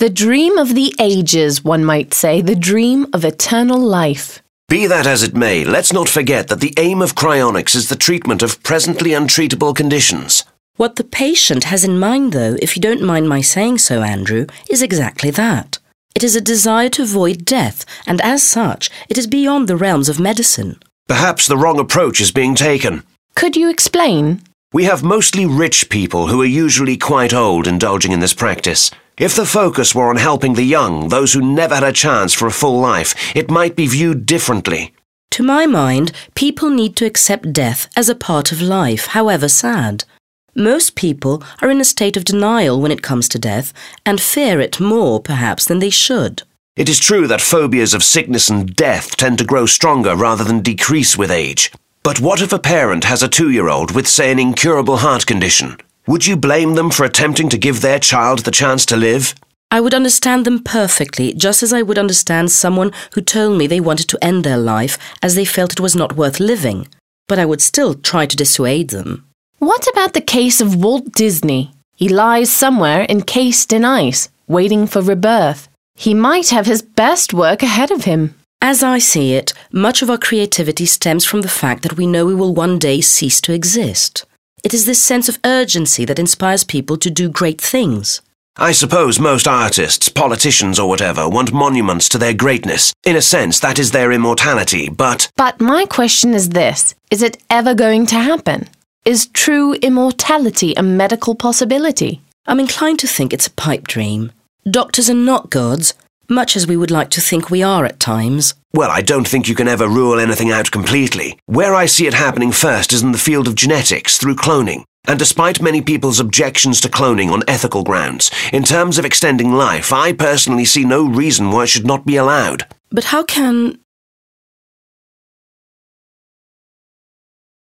The dream of the ages, one might say, the dream of eternal life. Be that as it may, let's not forget that the aim of cryonics is the treatment of presently untreatable conditions. What the patient has in mind, though, if you don't mind my saying so, Andrew, is exactly that. It is a desire to avoid death, and as such, it is beyond the realms of medicine. Perhaps the wrong approach is being taken. Could you explain? We have mostly rich people who are usually quite old indulging in this practice. If the focus were on helping the young, those who never had a chance for a full life, it might be viewed differently. To my mind, people need to accept death as a part of life, however sad. Most people are in a state of denial when it comes to death, and fear it more, perhaps, than they should. It is true that phobias of sickness and death tend to grow stronger rather than decrease with age. But what if a parent has a 2-year-old with, say, an incurable heart condition? Would you blame them for attempting to give their child the chance to live? I would understand them perfectly, just as I would understand someone who told me they wanted to end their life as they felt it was not worth living. But I would still try to dissuade them. What about the case of Walt Disney? He lies somewhere encased in ice, waiting for rebirth. He might have his best work ahead of him. As I see it, much of our creativity stems from the fact that we know we will one day cease to exist. It is this sense of urgency that inspires people to do great things. I suppose most artists, politicians or whatever, want monuments to their greatness. In a sense, that is their immortality, but... But my question is this. Is it ever going to happen? Is true immortality a medical possibility? I'm inclined to think it's a pipe dream. Doctors are not gods, much as we would like to think we are at times. Well, I don't think you can ever rule anything out completely. Where I see it happening first is in the field of genetics, through cloning. And despite many people's objections to cloning on ethical grounds, in terms of extending life, I personally see no reason why it should not be allowed. But how can